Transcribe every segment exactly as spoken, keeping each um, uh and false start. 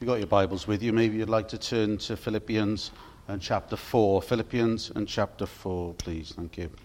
you've got your Bibles with you, maybe you'd like to turn to Philippians and chapter four. Philippians and chapter four, please. Thank you.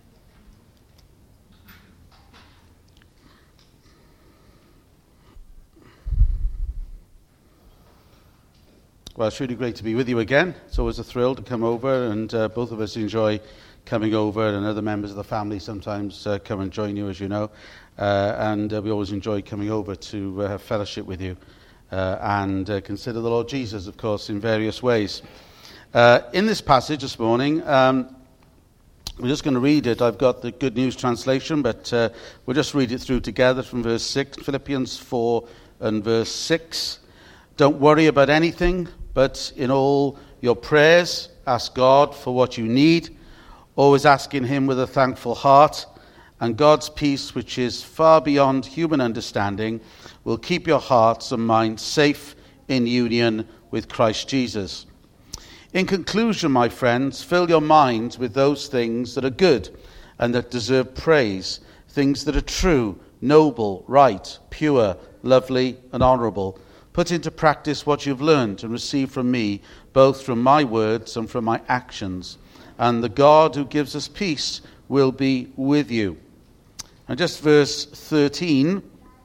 Well, it's really great to be with you again. It's always a thrill to come over, and uh, both of us enjoy coming over, and other members of the family sometimes uh, come and join you, as you know. Uh, and uh, we always enjoy coming over to uh, have fellowship with you uh, and uh, consider the Lord Jesus, of course, in various ways. Uh, in this passage this morning, um, we're just going to read it. I've got the Good News translation, but uh, we'll just read it through together from verse six, Philippians four and verse six. Don't worry about anything, but in all your prayers, ask God for what you need, always asking him with a thankful heart, and God's peace, which is far beyond human understanding, will keep your hearts and minds safe in union with Christ Jesus. In conclusion, my friends, fill your minds with those things that are good and that deserve praise, things that are true, noble, right, pure, lovely, and honorable. Put into practice what you've learned and received from me, both from my words and from my actions. And the God who gives us peace will be with you. And just verse thirteen.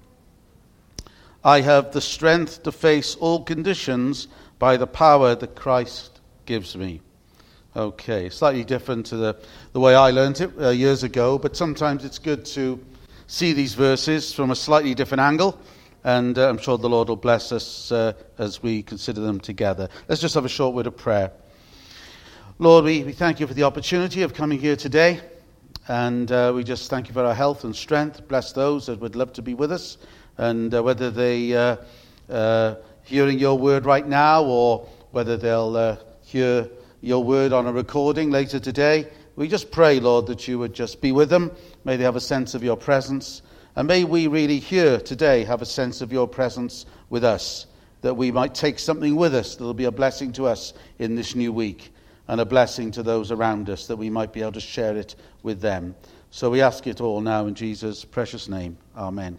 I have the strength to face all conditions by the power that Christ gives me. Okay, slightly different to the, the way I learned it uh, years ago, but sometimes it's good to see these verses from a slightly different angle. And uh, I'm sure the Lord will bless us uh, as we consider them together. Let's just have a short word of prayer. Lord, we, we thank you for the opportunity of coming here today. And uh, we just thank you for our health and strength. Bless those that would love to be with us. And uh, whether they uh, uh, hearing your word right now, or whether they'll uh, hear your word on a recording later today, we just pray, Lord, that you would just be with them. May they have a sense of your presence. And may we really here today have a sense of your presence with us, that we might take something with us that will be a blessing to us in this new week, and a blessing to those around us, that we might be able to share it with them. So we ask it all now in Jesus' precious name. Amen.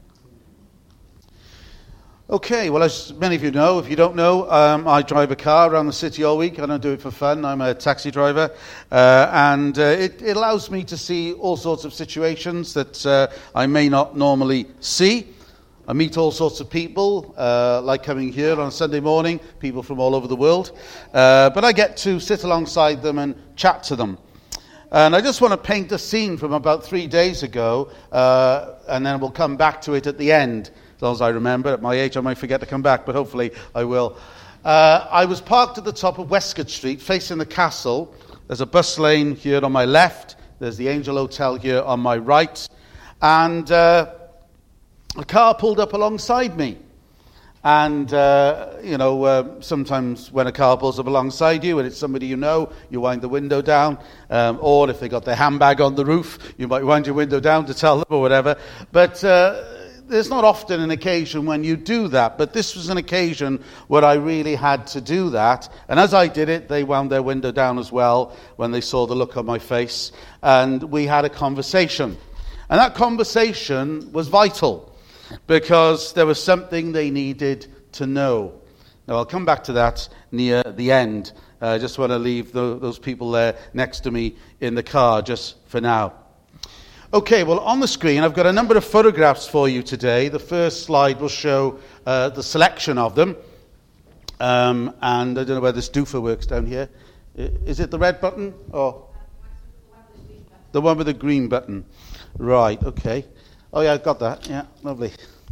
Okay, well, as many of you know, if you don't know, um, I drive a car around the city all week. I don't do it for fun. I'm a taxi driver. Uh, and uh, it, it allows me to see all sorts of situations that uh, I may not normally see. I meet all sorts of people, uh, like coming here on a Sunday morning, people from all over the world. Uh, but I get to sit alongside them and chat to them. And I just want to paint a scene from about three days ago, uh, and then we'll come back to it at the end. As long as I remember. At my age, I might forget to come back, but hopefully I will. Uh, I was parked at the top of Westcott Street, facing the castle. There's a bus lane here on my left. There's the Angel Hotel here on my right. And uh, a car pulled up alongside me. And, uh, you know, uh, sometimes when a car pulls up alongside you and it's somebody you know, you wind the window down. Um, or if they got their handbag on the roof, you might wind your window down to tell them or whatever. But Uh, There's not often an occasion when you do that, but this was an occasion where I really had to do that. And as I did it, they wound their window down as well when they saw the look on my face. And we had a conversation. And that conversation was vital, because there was something they needed to know. Now, I'll come back to that near the end. Uh, I just want to leave the, those people there next to me in the car just for now. Okay, well, on the screen, I've got a number of photographs for you today. The first slide will show uh, the selection of them. Um, and I don't know where this doofer works down here. Is it the red button? Or the one with the green button? Right, okay. Oh, yeah, I've got that. Yeah, lovely.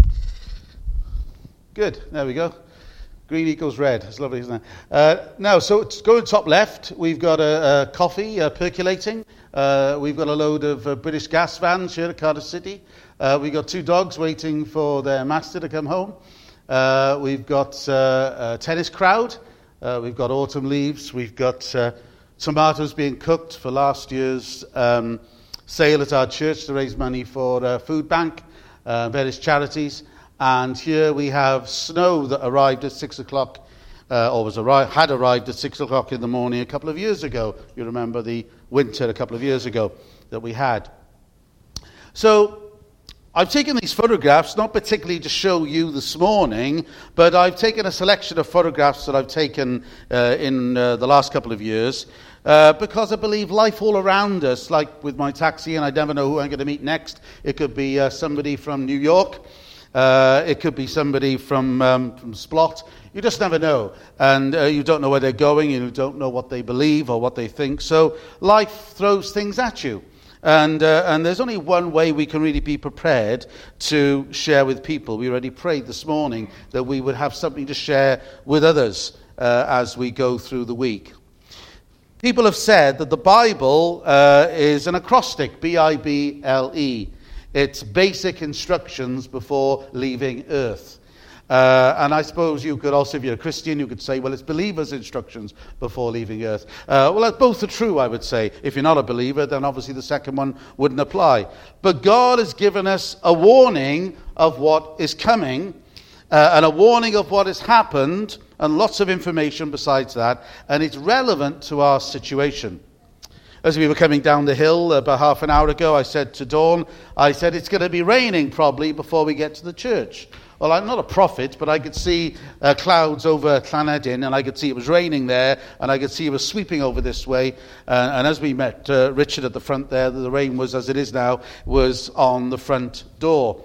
Good, there we go. Green equals red. It's lovely, isn't it? Uh, now, so it's going top left. We've got a, a coffee uh, percolating. Uh, we've got a load of uh, British gas vans here at Cardiff City. Uh, we've got two dogs waiting for their master to come home. Uh, we've got uh, a tennis crowd. Uh, we've got autumn leaves. We've got uh, tomatoes being cooked for last year's um, sale at our church to raise money for uh, Food Bank, uh, various charities. And here we have snow that arrived at six o'clock, uh, or was arri- had arrived at six o'clock in the morning a couple of years ago. You remember the winter a couple of years ago that we had. So I've taken these photographs, not particularly to show you this morning, but I've taken a selection of photographs that I've taken uh, in uh, the last couple of years, uh, because I believe life all around us, like with my taxi, and I never know who I'm going to meet next. It could be uh, somebody from New York. Uh, it could be somebody from, um, from Splot. You just never know. And uh, you don't know where they're going, and you don't know what they believe or what they think. So life throws things at you. And uh, and there's only one way we can really be prepared to share with people. We already prayed this morning that we would have something to share with others uh, as we go through the week. People have said that the Bible uh, is an acrostic, B I B L E. It's basic instructions before leaving earth. Uh, and I suppose you could also, if you're a Christian, you could say, well, it's believers' instructions before leaving earth. Uh, well, both are true, I would say. If you're not a believer, then obviously the second one wouldn't apply. But God has given us a warning of what is coming, uh, and a warning of what has happened, and lots of information besides that, and it's relevant to our situation. As we were coming down the hill about half an hour ago, I said to Dawn, I said, it's going to be raining probably before we get to the church. Well, I'm not a prophet, but I could see uh, clouds over Llanedin, and I could see it was raining there, and I could see it was sweeping over this way. Uh, and as we met uh, Richard at the front there, the rain was, as it is now, was on the front door.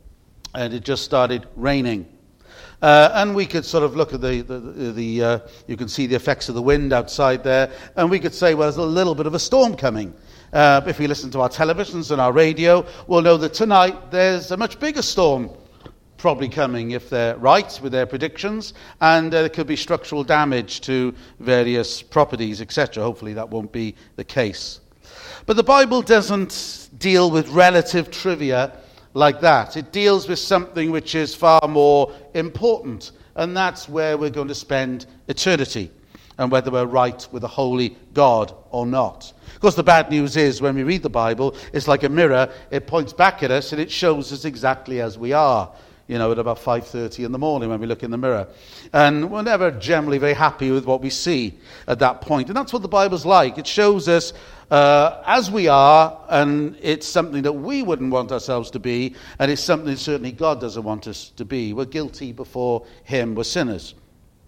And it just started raining. Uh, and we could sort of look at the, the, the uh, you can see the effects of the wind outside there, and we could say, well, there's a little bit of a storm coming. Uh, if we listen to our televisions and our radio, we'll know that tonight there's a much bigger storm probably coming, if they're right with their predictions, and uh, there could be structural damage to various properties, et cetera. Hopefully that won't be the case. But the Bible doesn't deal with relative trivia like that. It deals with something which is far more important, and that's where we're going to spend eternity, and whether we're right with a holy God or not. Of course, the bad news is when we read the Bible, it's like a mirror. It points back at us and it shows us exactly as we are. You know, at about five thirty in the morning when we look in the mirror. And we're never generally very happy with what we see at that point. And that's what the Bible's like. It shows us uh, as we are, and it's something that we wouldn't want ourselves to be, and it's something certainly God doesn't want us to be. We're guilty before Him. We're sinners.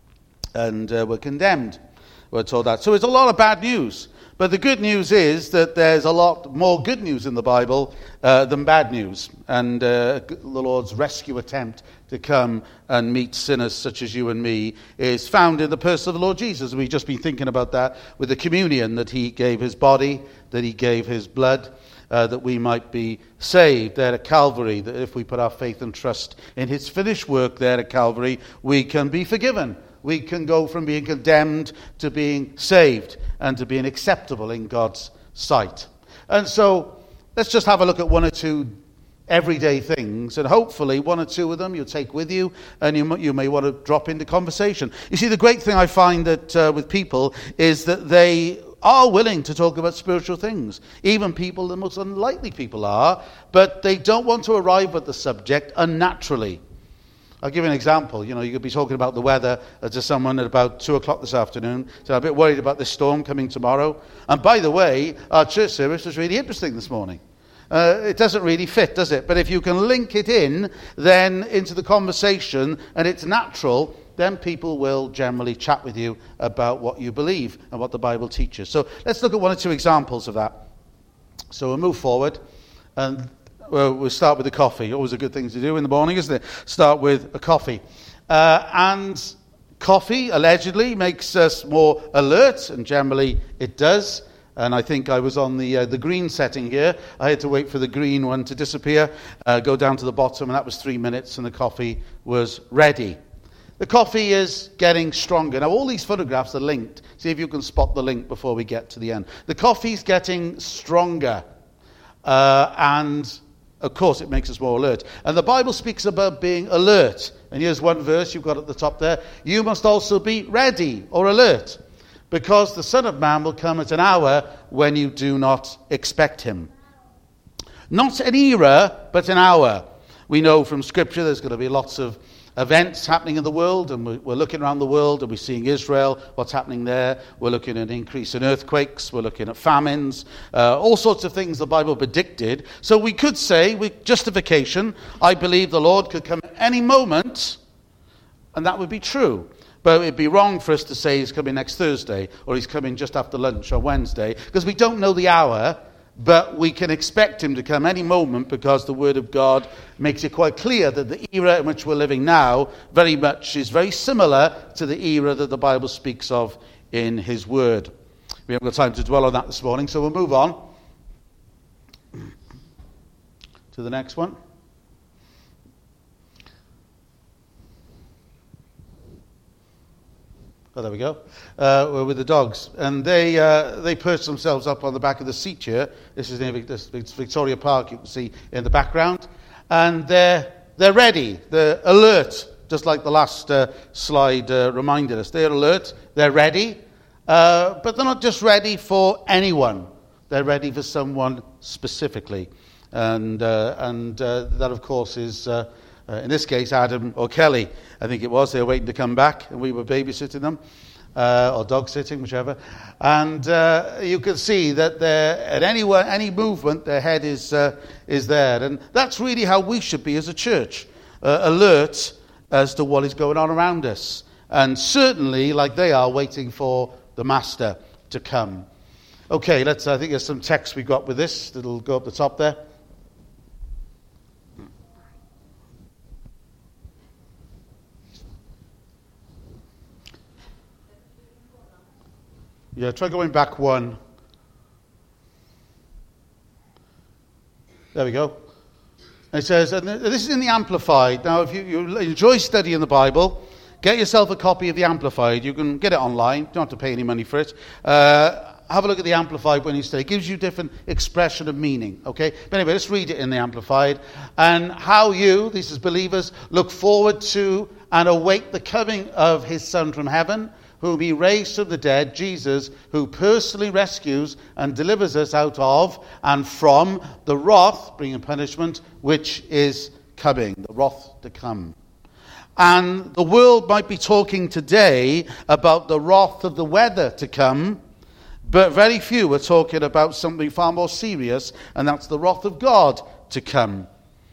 And uh, we're condemned. We're told that. So it's a lot of bad news. But the good news is that there's a lot more good news in the Bible uh, than bad news. And uh, the Lord's rescue attempt to come and meet sinners such as you and me is found in the person of the Lord Jesus. We've just been thinking about that with the communion, that He gave His body, that He gave His blood, uh, that we might be saved there at Calvary, that if we put our faith and trust in His finished work there at Calvary, we can be forgiven. We can go from being condemned to being saved and to being acceptable in God's sight. And so let's just have a look at one or two everyday things, and hopefully one or two of them you'll take with you, and you, you may want to drop into conversation. You see, the great thing I find that uh, with people is that they are willing to talk about spiritual things. Even people, the most unlikely people are, but they don't want to arrive at the subject unnaturally. I'll give you an example. You know, you could be talking about the weather to someone at about two o'clock this afternoon. So I'm a bit worried about this storm coming tomorrow. And by the way, our church service was really interesting this morning. Uh, it doesn't really fit, does it? But if you can link it in, then into the conversation, and it's natural, then people will generally chat with you about what you believe and what the Bible teaches. So let's look at one or two examples of that. So we'll move forward, and well, we'll start with the coffee. Always a good thing to do in the morning, isn't it? Start with a coffee. Uh, and coffee, allegedly, makes us more alert, and generally it does. And I think I was on the uh, the green setting here. I had to wait for the green one to disappear, uh, go down to the bottom, and that was three minutes, and the coffee was ready. The coffee is getting stronger. Now, all these photographs are linked. See if you can spot the link before we get to the end. The coffee's getting stronger, uh, and of course, it makes us more alert. And the Bible speaks about being alert. And here's one verse you've got at the top there. You must also be ready or alert, because the Son of Man will come at an hour when you do not expect him. Not an era, but an hour. We know from Scripture there's going to be lots of events happening in the world, and we're looking around the world and we're seeing Israel, what's happening there. We're looking at an increase in earthquakes. We're looking at famines, uh, all sorts of things the Bible predicted. So we could say, with justification, I believe the Lord could come at any moment, and that would be true. But it'd be wrong for us to say he's coming next Thursday, or he's coming just after lunch on Wednesday, because we don't know the hour, but we can expect him to come any moment, because the Word of God makes it quite clear that the era in which we're living now very much is very similar to the era that the Bible speaks of in his Word. We haven't got time to dwell on that this morning, so we'll move on to the next one. Oh, there we go. Uh, we're with the dogs. And they uh, they perch themselves up on the back of the seat here. This is near this Victoria Park, you can see in the background. And they're, they're ready. They're alert, just like the last uh, slide uh, reminded us. They're alert. They're ready. Uh, but they're not just ready for anyone. They're ready for someone specifically. And, uh, and uh, that, of course, is... Uh, Uh, in this case, Adam or Kelly, I think it was. They were waiting to come back, and we were babysitting them, uh, or dog sitting, whichever. And uh, you can see that they're, at any any movement, their head is uh, is there, and that's really how we should be as a church, uh, alert as to what is going on around us, and certainly, like they are, waiting for the Master to come. Okay, let's. I think there's some text we got with this that'll go up the top there. Yeah, try going back one. There we go. It says, and this is in the Amplified. Now, if you, you enjoy studying the Bible, get yourself a copy of the Amplified. You can get it online. You don't have to pay any money for it. Uh, have a look at the Amplified when you study. It gives you different expression of meaning. Okay? But anyway, let's read it in the Amplified. And how you, these as believers, look forward to and await the coming of his Son from heaven, whom he raised from the dead, Jesus, who personally rescues and delivers us out of and from the wrath, bringing punishment, which is coming, the wrath to come. And the world might be talking today about the wrath of the weather to come, but very few are talking about something far more serious, and that's the wrath of God to come.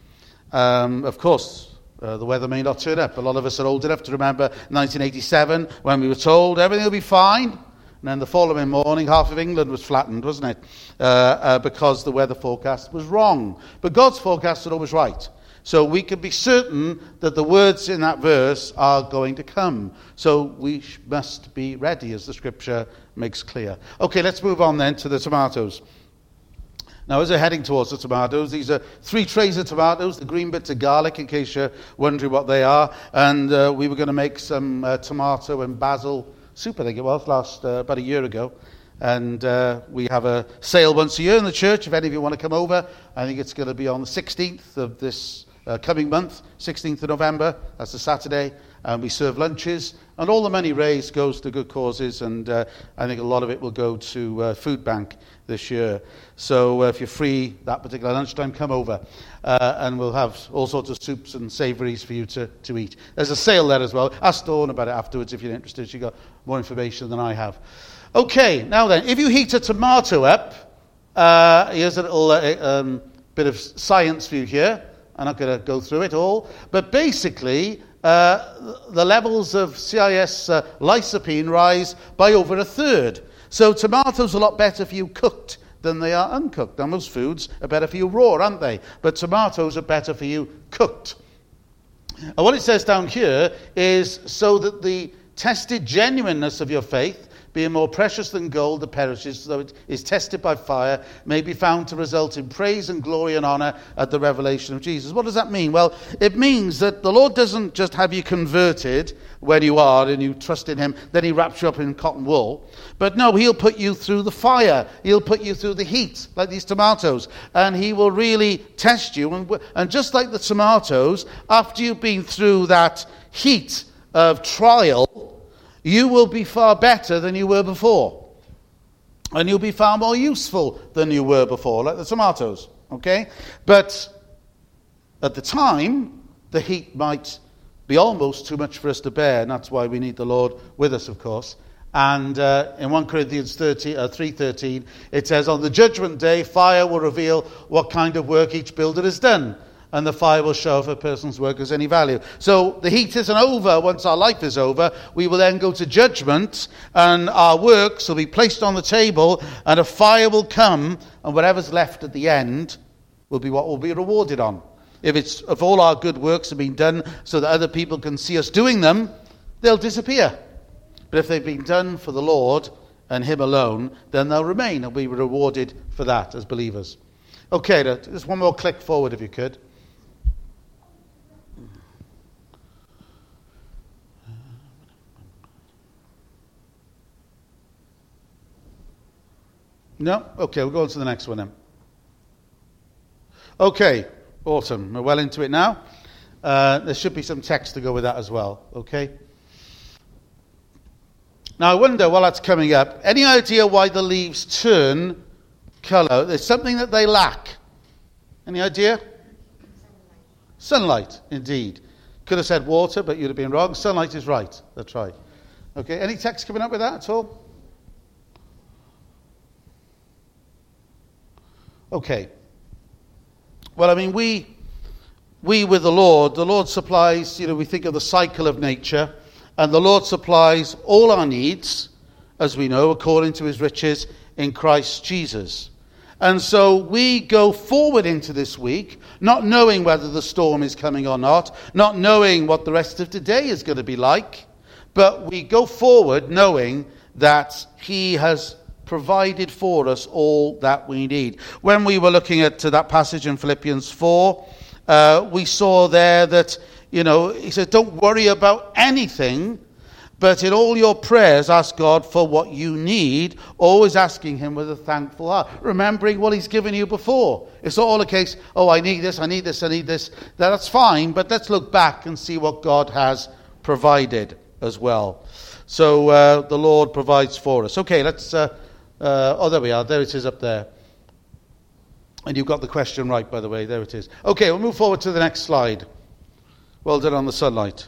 Um, of course, Uh, the weather may not turn up. A lot of us are old enough to remember nineteen eighty-seven when we were told everything will be fine. And then the following morning, half of England was flattened, wasn't it? Uh, uh, because the weather forecast was wrong. But God's forecasts are always right. So we can be certain that the words in that verse are going to come. So we sh- must be ready, as the scripture makes clear. Okay, let's move on then to the tomatoes. Now, as we're heading towards the tomatoes, these are three trays of tomatoes, the green bits of garlic, in case you're wondering what they are. And uh, we were going to make some uh, tomato and basil soup, I think it was, last uh, about a year ago. And uh, we have a sale once a year in the church, if any of you want to come over. I think it's going to be on the sixteenth of this uh, coming month, sixteenth of November. That's a Saturday. And we serve lunches. And all the money raised goes to good causes. And uh, I think a lot of it will go to uh, Food Bank this year. So uh, if you're free that particular lunchtime, come over. Uh, and we'll have all sorts of soups and savouries for you to, to eat. There's a sale there as well. Ask Dawn about it afterwards if you're interested. She's got more information than I have. Okay, now then, if you heat a tomato up, uh, here's a little uh, um, bit of science for you here. I'm not going to go through it all. But basically, uh, the levels of C I S uh, lycopene rise by over a third. So tomatoes are a lot better for you cooked than they are uncooked. Now, most foods are better for you raw, aren't they? But tomatoes are better for you cooked. And what it says down here is, so that the tested genuineness of your faith, being more precious than gold that perishes, though it is tested by fire, may be found to result in praise and glory and honor at the revelation of Jesus. What does that mean? Well, it means that the Lord doesn't just have you converted when you are and you trust in him, then he wraps you up in cotton wool. But no, he'll put you through the fire. He'll put you through the heat, like these tomatoes. And he will really test you. And, and just like the tomatoes, after you've been through that heat of trial, you will be far better than you were before. And you'll be far more useful than you were before, like the tomatoes, okay? But at the time, the heat might be almost too much for us to bear, and that's why we need the Lord with us, of course. And uh, in First Corinthians three thirteen, it says, on the judgment day, fire will reveal what kind of work each builder has done, and the fire will show if a person's work has any value. So the heat isn't over once our life is over. We will then go to judgment, and our works will be placed on the table, and a fire will come, and whatever's left at the end will be what we'll be rewarded on. If it's if all our good works have been done so that other people can see us doing them, they'll disappear. But if they've been done for the Lord and Him alone, then they'll remain and be rewarded for that as believers. Okay, just one more click forward if you could. No? Okay, we'll go on to the next one then. Okay, awesome. We're well into it now. Uh, there should be some text to go with that as well. Okay? Now, I wonder, while that's coming up, any idea why the leaves turn colour? There's something that they lack. Any idea? Sunlight. Sunlight, indeed. Could have said water, but you'd have been wrong. Sunlight is right. That's right. Okay, any text coming up with that at all? Okay. Well, I mean, we, we with the Lord, the Lord supplies, you know, we think of the cycle of nature, and the Lord supplies all our needs, as we know, according to His riches in Christ Jesus. And so we go forward into this week, not knowing whether the storm is coming or not, not knowing what the rest of today is going to be like, but we go forward knowing that He has provided for us all that we need. When we were looking at uh, that passage in Philippians four, uh, we saw there that, you know, he said, don't worry about anything, but in all your prayers ask God for what you need, always asking Him with a thankful heart, remembering what He's given you before. It's not all a case, oh, I need this, I need this, I need this. That's fine, but let's look back and see what God has provided as well. So uh, the Lord provides for us. Okay, let's... Uh, Uh, oh, there we are. There it is up there. And you've got the question right, by the way. There it is. Okay, we'll move forward to the next slide. Well done on the sunlight.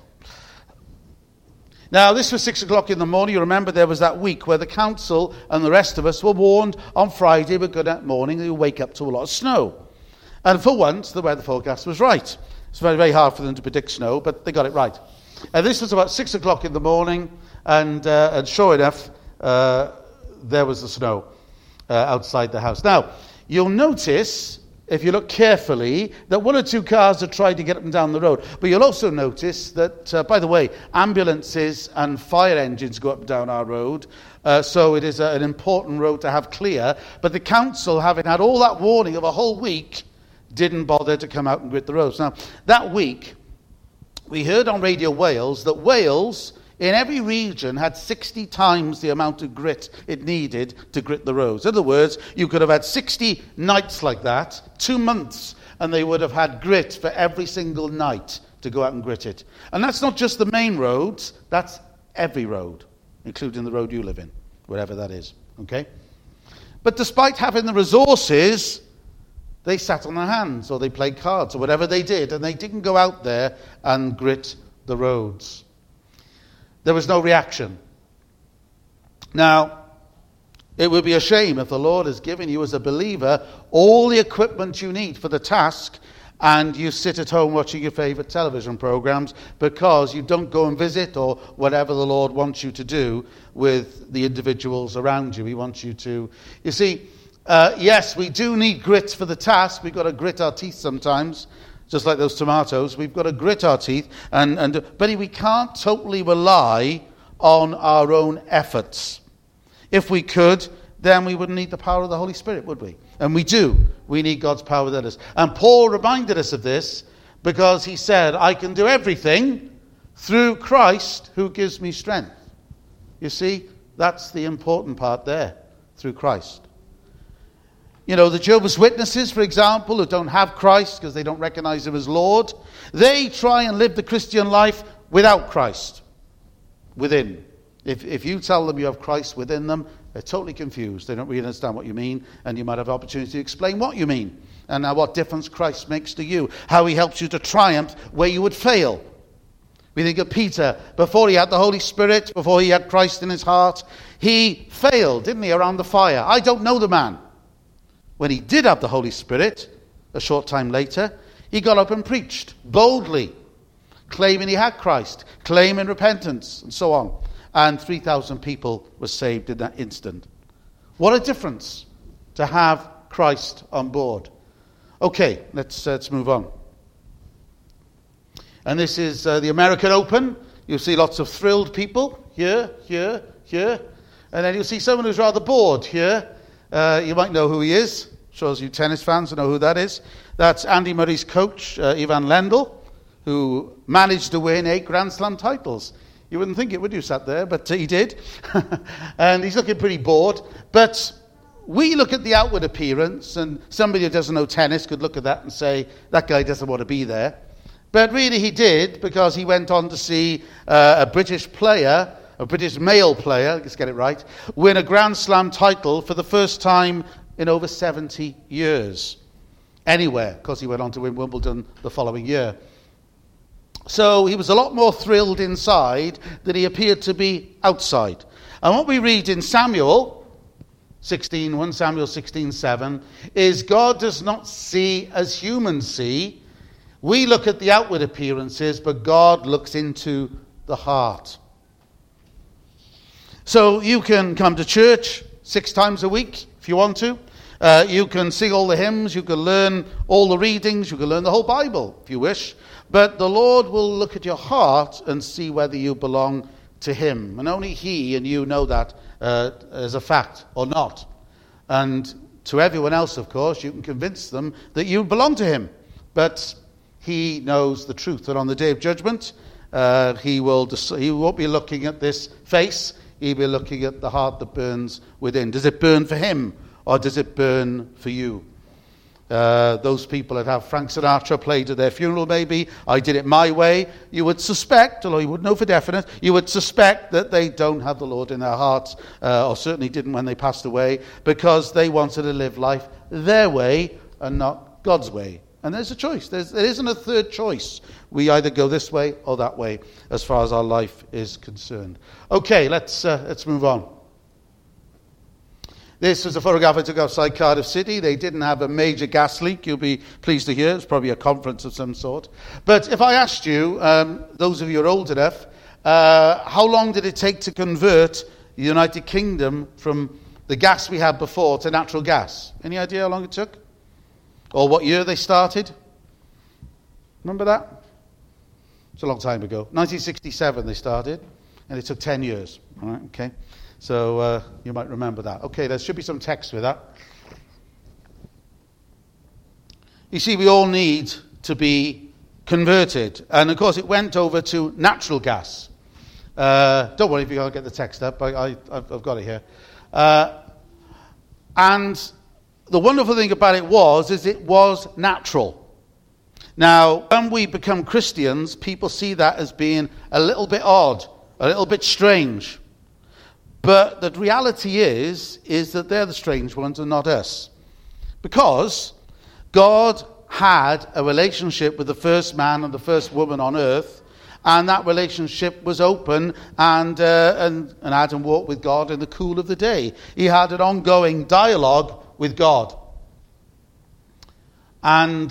Now, this was six o'clock in the morning. You remember there was that week where the council and the rest of us were warned on Friday, but good that morning, you wake up to a lot of snow. And for once, the weather forecast was right. It's very, very hard for them to predict snow, but they got it right. And this was about six o'clock in the morning, and, uh, and sure enough, uh, there was the snow uh, outside the house. Now, you'll notice, if you look carefully, that one or two cars have tried to get up and down the road. But you'll also notice that, uh, by the way, ambulances and fire engines go up and down our road. Uh, so it is a, an important road to have clear. But the council, having had all that warning of a whole week, didn't bother to come out and grit the roads. Now, that week, we heard on Radio Wales that Wales, in every region, had sixty times the amount of grit it needed to grit the roads. In other words, you could have had sixty nights like that, two months, and they would have had grit for every single night to go out and grit it. And that's not just the main roads, that's every road, including the road you live in, wherever that is. Okay? But despite having the resources, they sat on their hands, or they played cards, or whatever they did, and they didn't go out there and grit the roads. There was no reaction. Now, it would be a shame if the Lord has given you as a believer all the equipment you need for the task, and you sit at home watching your favorite television programs because you don't go and visit or whatever the Lord wants you to do with the individuals around you. He wants you to... You see, uh, yes, we do need grit for the task. We've got to grit our teeth sometimes. Just like those tomatoes, we've got to grit our teeth, and, and but we can't totally rely on our own efforts. If we could, then we wouldn't need the power of the Holy Spirit, would we? And we do. We need God's power within us. And Paul reminded us of this because he said, I can do everything through Christ who gives me strength. You see, that's the important part there, through Christ. You know, the Jehovah's Witnesses, for example, who don't have Christ because they don't recognize Him as Lord, they try and live the Christian life without Christ within. If, if you tell them you have Christ within them, they're totally confused. They don't really understand what you mean, and you might have opportunity to explain what you mean and uh, what difference Christ makes to you, how He helps you to triumph where you would fail. We think of Peter, before he had the Holy Spirit, before he had Christ in his heart, he failed, didn't he, around the fire. I don't know the man. When he did have the Holy Spirit, a short time later, he got up and preached boldly, claiming he had Christ, claiming repentance, and so on. And three thousand people were saved in that instant. What a difference to have Christ on board. Okay, let's, uh, let's move on. And this is uh, the American Open. You'll see lots of thrilled people here, here, here. And then you'll see someone who's rather bored here. Uh, you might know who he is. Shows you tennis fans know who that is. That's Andy Murray's coach, uh, Ivan Lendl, who managed to win eight Grand Slam titles. You wouldn't think it, would you, sat there? But uh, he did. And he's looking pretty bored. But we look at the outward appearance, and somebody who doesn't know tennis could look at that and say, that guy doesn't want to be there. But really he did, because he went on to see uh, a British player, a British male player, let's get it right, win a Grand Slam title for the first time in over seventy years. Anywhere, because he went on to win Wimbledon the following year. So he was a lot more thrilled inside than he appeared to be outside. And what we read in Samuel sixteen, First Samuel sixteen seven, is God does not see as humans see. We look at the outward appearances, but God looks into the heart. So you can come to church six times a week if you want to. Uh, you can sing all the hymns. You can learn all the readings. You can learn the whole Bible if you wish. But the Lord will look at your heart and see whether you belong to him. And only he and you know that uh, as a fact or not. And to everyone else, of course, you can convince them that you belong to him. But he knows the truth, and on the day of judgment, uh, he will. Dec- he won't be looking at this face. He'll be looking at the heart that burns within. Does it burn for him, or does it burn for you? Uh, those people that have Frank Sinatra played at their funeral, maybe, I did it my way, you would suspect, although you wouldn't know for definite, you would suspect that they don't have the Lord in their hearts, uh, or certainly didn't when they passed away, because they wanted to live life their way and not God's way. And there's a choice. There's, there isn't a third choice. We either go this way or that way as far as our life is concerned. Okay, let's uh, let's move on. This was a photograph I took outside Cardiff City. They didn't have a major gas leak. You'll be pleased to hear. It's probably a conference of some sort. But if I asked you, um, those of you who are old enough, uh, how long did it take to convert the United Kingdom from the gas we had before to natural gas? Any idea how long it took? Or what year they started? Remember that? It's a long time ago. nineteen sixty-seven they started, and it took ten years. All right, okay. So uh, you might remember that. Okay, there should be some text with that. You see, we all need to be converted. And of course, it went over to natural gas. Uh, don't worry if you can't get the text up. I, I, I've got it here. Uh, and the wonderful thing about it was, is it was natural. Now, when we become Christians, people see that as being a little bit odd, a little bit strange. But the reality is, is that they're the strange ones and not us. Because God had a relationship with the first man and the first woman on earth, and that relationship was open, and, uh, and, and Adam walked with God in the cool of the day. He had an ongoing dialogue with God. And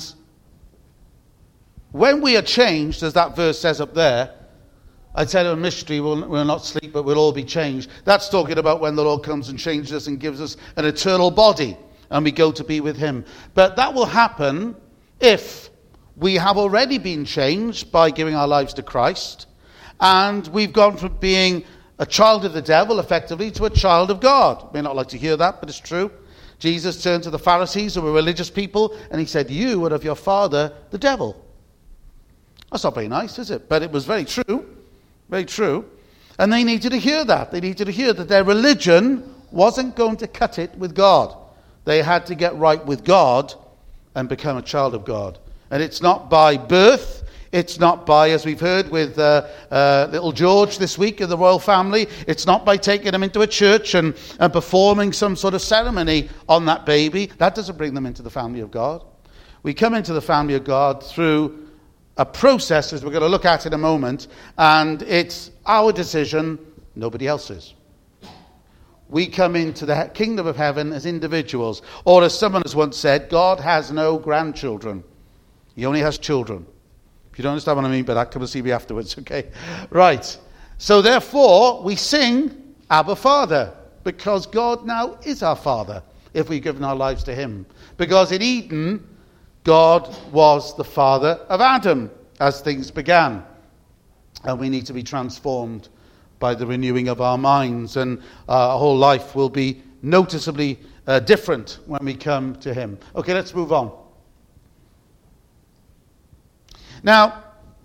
when we are changed, as that verse says up there, I tell you a mystery, we'll, we'll not sleep, but we'll all be changed. That's talking about when the Lord comes and changes us and gives us an eternal body, and we go to be with him. But that will happen if we have already been changed by giving our lives to Christ, and we've gone from being a child of the devil, effectively, to a child of God. You may not like to hear that, but it's true. Jesus turned to the Pharisees, who were religious people, and he said, you are of your father, the devil. That's not very nice, is it? But it was very true. Very true. And they needed to hear that. They needed to hear that their religion wasn't going to cut it with God. They had to get right with God and become a child of God. And it's not by birth. It's not by, as we've heard with uh, uh, little George this week in the royal family, it's not by taking him into a church and, and performing some sort of ceremony on that baby. That doesn't bring them into the family of God. We come into the family of God through a process, as we're going to look at in a moment, and it's our decision, nobody else's. We come into the kingdom of heaven as individuals. Or as someone has once said, God has no grandchildren. He only has children. If you don't understand what I mean by that, come and see me afterwards, okay? Right. So therefore, we sing Abba Father, because God now is our Father, if we've given our lives to him. Because in Eden, God was the father of Adam as things began. And we need to be transformed by the renewing of our minds, and uh, our whole life will be noticeably uh, different when we come to him. Okay, let's move on. Now,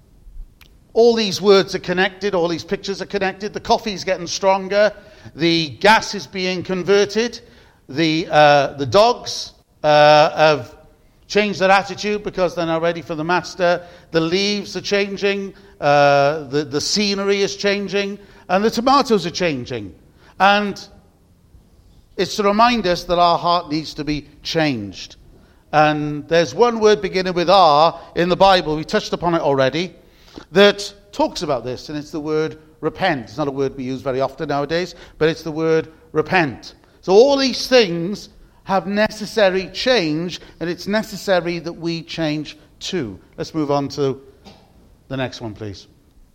all these words are connected, all these pictures are connected. The coffee's getting stronger, the gas is being converted, the uh, the dogs uh, have changed their attitude because they're now ready for the master. The leaves are changing, uh, the, the scenery is changing, and the tomatoes are changing. And it's to remind us that our heart needs to be changed. And there's one word beginning with R in the Bible, we touched upon it already, that talks about this, and it's the word repent. It's not a word we use very often nowadays, but it's the word repent. So all these things have necessary change, and it's necessary that we change too. Let's move on to the next one, please.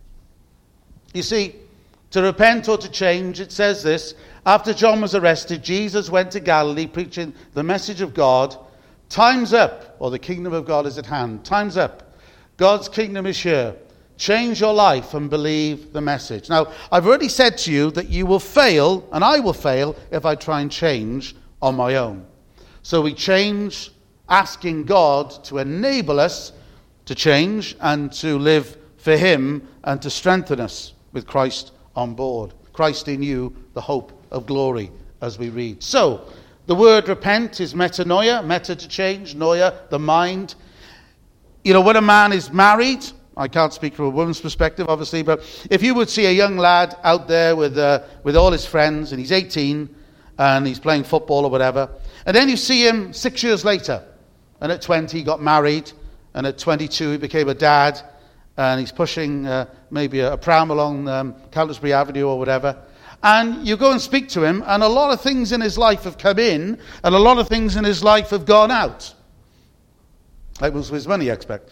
You see, to repent or to change, it says this: after John was arrested, Jesus went to Galilee preaching the message of God. Time's up, or the kingdom of God is at hand. Time's up. God's kingdom is here. Change your life and believe the message. Now, I've already said to you that you will fail, and I will fail, if I try and change on my own. So we change asking God to enable us to change and to live for him and to strengthen us with Christ on board. Christ in you, the hope of glory, as we read. So, the word repent is metanoia, meta to change, noia, the mind. You know, when a man is married, I can't speak from a woman's perspective, obviously, but if you would see a young lad out there with uh, with all his friends, and he's eighteen, and he's playing football or whatever, and then you see him six years later, and at twenty he got married, and at twenty-two he became a dad, and he's pushing uh, maybe a, a pram along um, Canterbury Avenue or whatever, and you go and speak to him, and a lot of things in his life have come in, and a lot of things in his life have gone out. Like most of his money, I expect.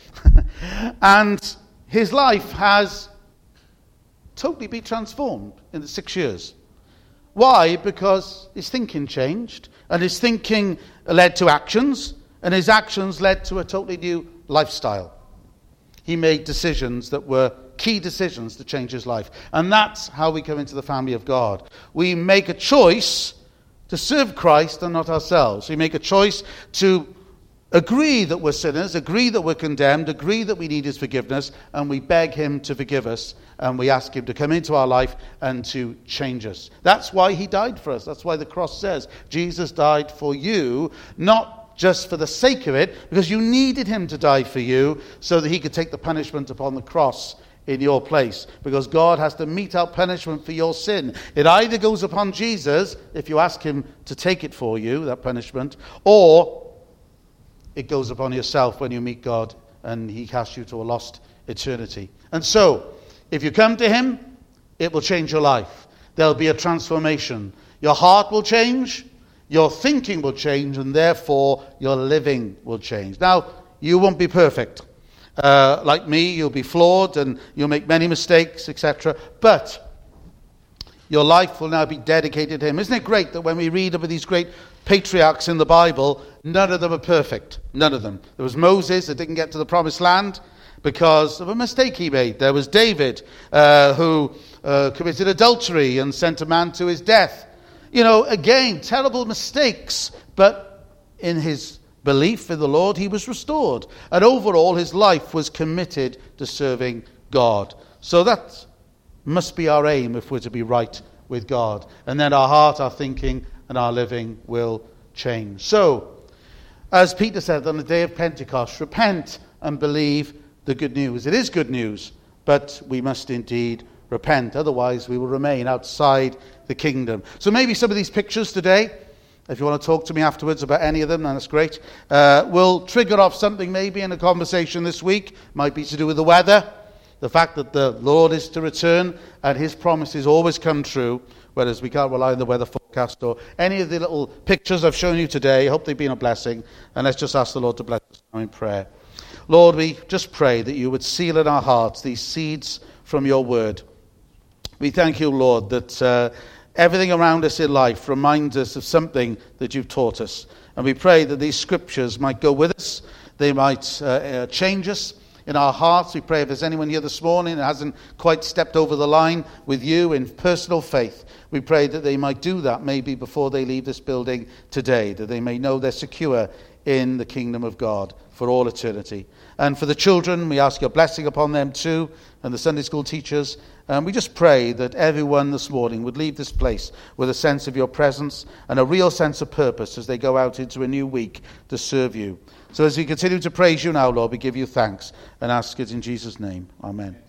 And his life has totally been transformed in the six years. Why? Because his thinking changed, and his thinking led to actions, and his actions led to a totally new lifestyle. He made decisions that were key decisions to change his life. And that's how we come into the family of God. We make a choice to serve Christ and not ourselves. We make a choice to agree that we're sinners, agree that we're condemned, agree that we need his forgiveness, and we beg him to forgive us, and we ask him to come into our life and to change us. That's why he died for us. That's why the cross says Jesus died for you, not just for the sake of it, because you needed him to die for you so that he could take the punishment upon the cross in your place, because God has to mete out punishment for your sin. It either goes upon Jesus, if you ask him to take it for you, that punishment, or it goes upon yourself when you meet God and he casts you to a lost eternity. And so, if you come to him, it will change your life. There'll be a transformation. Your heart will change, your thinking will change, and therefore your living will change. Now, you won't be perfect. Uh, like me, you'll be flawed and you'll make many mistakes, et cetera. But your life will now be dedicated to him. Isn't it great that when we read about these great patriarchs in the Bible, none of them are perfect. None of them. There was Moses that didn't get to the promised land because of a mistake he made. There was David uh, who uh, committed adultery and sent a man to his death. You know, again, terrible mistakes, but in his belief in the Lord, he was restored. And overall, his life was committed to serving God. So that must be our aim if we're to be right with God. And then our heart, our thinking, and our living will change. So, as Peter said on the day of Pentecost, repent and believe the good news. It is good news, but we must indeed repent. Otherwise, we will remain outside the kingdom. So maybe some of these pictures today, If you want to talk to me afterwards about any of them, then that's great. Uh, we'll trigger off something maybe in a conversation this week. Might be to do with the weather. The fact that the Lord is to return and his promises always come true, whereas we can't rely on the weather forecast or any of the little pictures I've shown you today. I hope they've been a blessing. And let's just ask the Lord to bless us now in prayer. Lord, we just pray that you would seal in our hearts these seeds from your word. We thank you, Lord, that uh, everything around us in life reminds us of something that you've taught us. And we pray that these scriptures might go with us. They might uh, uh, change us in our hearts. We pray if there's anyone here this morning that hasn't quite stepped over the line with you in personal faith, we pray that they might do that maybe before they leave this building today, that they may know they're secure in the kingdom of God for all eternity. And for the children, we ask your blessing upon them too, and the Sunday school teachers. And we just pray that everyone this morning would leave this place with a sense of your presence and a real sense of purpose as they go out into a new week to serve you. So as we continue to praise you now, Lord, we give you thanks and ask it in Jesus' name. Amen.